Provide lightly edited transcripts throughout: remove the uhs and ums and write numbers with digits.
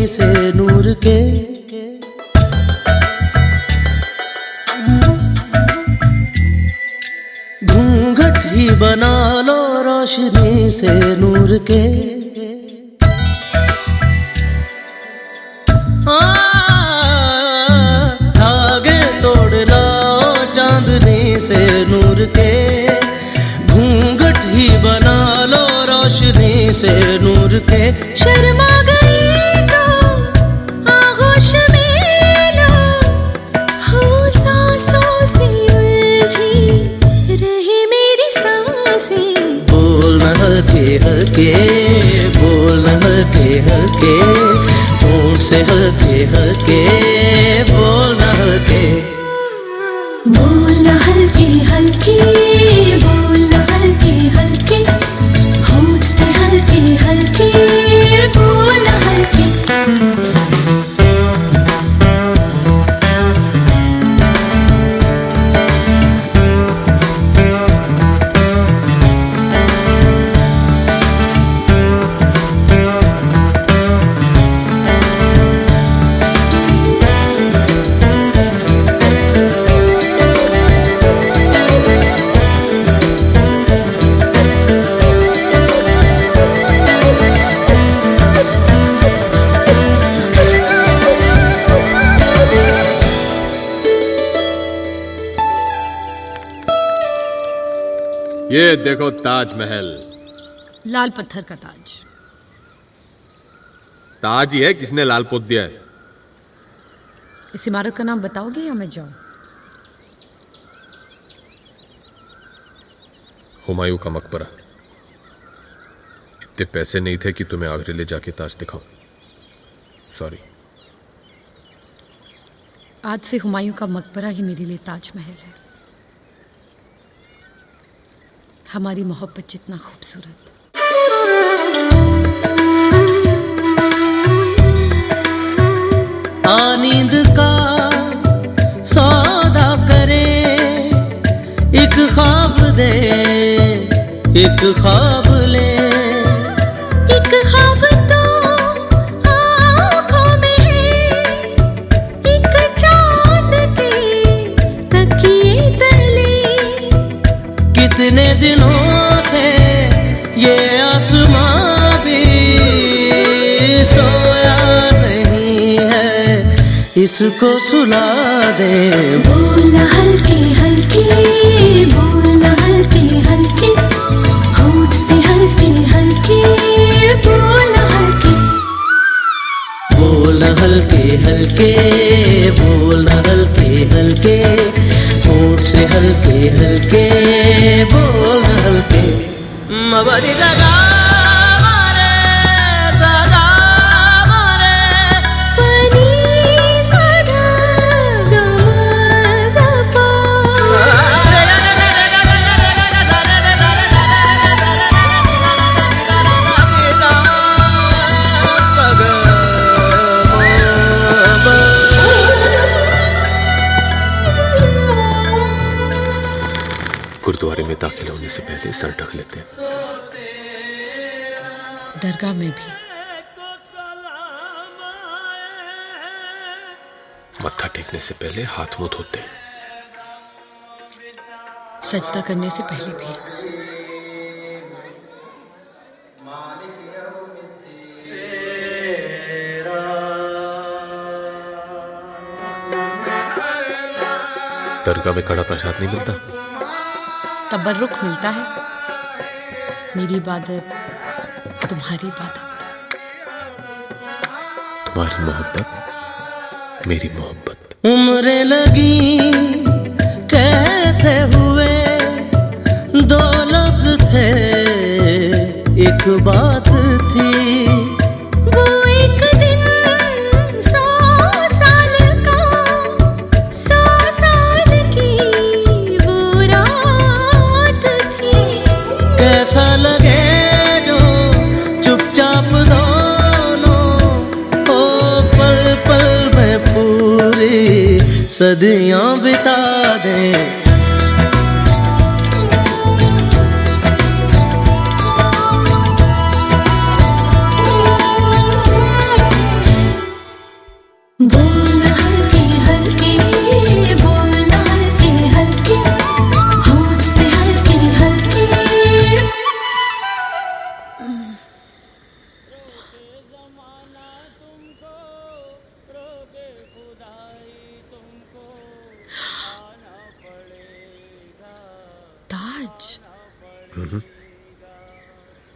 से नूर के। घूंघट ही बना लो रोशनी से नूर के। धागे तोड़ लाओ चांदनी से नूर के। घूंघट ही बना लो रोशनी से नूर के। शर्मा गई तो आगोश में लो, हो सांसों से उलझी रहे मेरी सांसें। बोलना हल्के हल्के, बोलना हल्के हल्के, होंठ से हल्के हल्के, बोलना हल्के। बोलना हल्के हल्के, बोलना हल्के हल्के, होंठ से हल्के हल्के, बोलना हल्के। ये देखो ताजमहल। लाल पत्थर का ताज। ताज ही है, किसने लाल पोत दिया है? इस इमारत का नाम बताओगे या मैं जाऊं? हुमायूं का मकबरा। इतने पैसे नहीं थे कि तुम्हें आगरे ले जाके ताज दिखाऊं। सॉरी। आज से हुमायूं का मकबरा ही मेरे लिए ताजमहल है। हमारी मोहब्बत जितना खूबसूरत। नींद का सौदा करे, एक ख्वाब दे, एक ख्वाब ले। एक ख्वाब तो आँखों में है, एक चाँद के तकिए तले। कितने दिनों से ये आसमां भी सोया नहीं है, इसको सुला दे। बोलना हल्के हल्के, बोलना हल्के हल्के, होंठ से हल्के हल्के, बोलना हल्के। बोलना हल्के हल्के, बोलना हल्के हल्के, होंठ से हल्के हल्के, बोलना हल्के। मबरी दादा मारे, सदा मारे, पनी सदा गमा गुरुद्वारे में दाखिल होने से पहले सर ढक लेते हैं। दरगाह में भी। मत्था टेकने से पहले हाथ मुंह धोते हैं। सजदा करने से पहले भी। दरगाह में कड़ा प्रसाद नहीं मिलता? तबर्रुक मिलता है। मेरी इबादत तुम्हारी इबादत। तुम्हारी मोहब्बत मेरी मोहब्बत। उम्रें लगी कहते हुए, दो लफ्ज थे एक बात थी। वो एक दिन 100 साल का, 100 साल की वो रात थी। कैसा लगे जो चुपचाप दोनों हो, पल पल में पूरी सदियां बिता दें।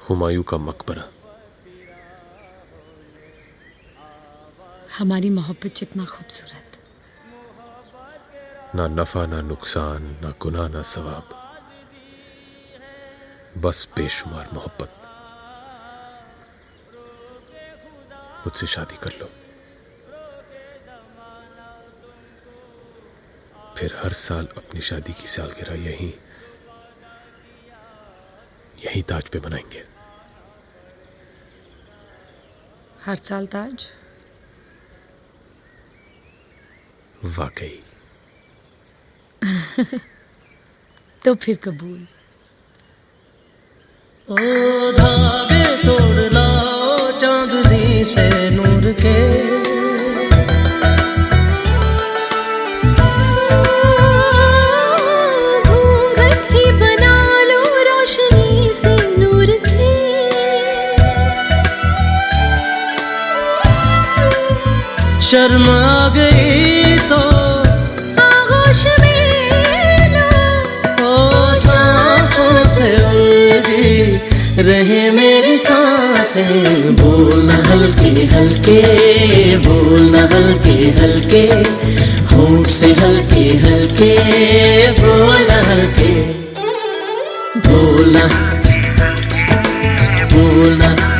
हुमायूं का मकबरा। हमारी मोहब्बत जितना खूबसूरत, ना नफा ना नुकसान, ना गुनाह ना सवाब, बस बेशुमार मोहब्बत। मुझसे शादी कर लो, फिर हर साल अपनी शादी की सालगिरह यही ताज पे मनाएंगे। हर साल ताज? वाकई। तो फिर कबूल। ओ धागे तोड़ लाओ चांदनी से नूर के, घूंघट ही बना लो रोशनी से नूर के, शर्म आ गई तो आगोश में लो, ओ सांसों से उलझी रहे मेरी सांसें। बोलना हल्के हल्के, बोलना हल्के हल्के, होंठ से हल्के हल्के, बोलना हल्के, बोलना बोलना